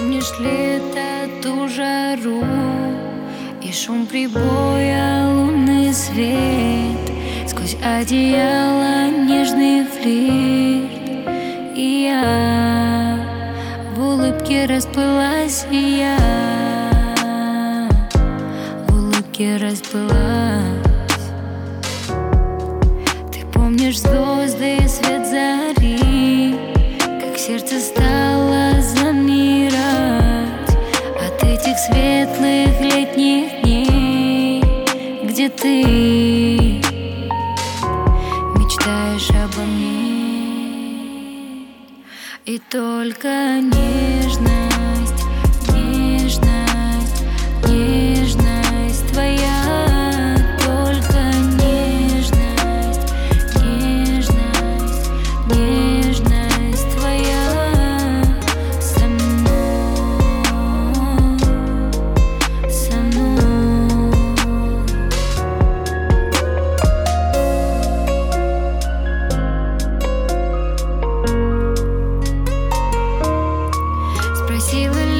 Помнишь лето, ту жару и шум прибоя, лунный свет, сквозь одеяло нежный флирт. И я в улыбке расплылась, и я в улыбке расплылась. Ты помнишь звезды и свет зари, как сердце стало замирать от этих светлых летних дней, где ты мечтаешь обо мне. И только нежность, нежность, нежность твоя, только нежность, нежность, нежность твоя со мной, со мной. Спросила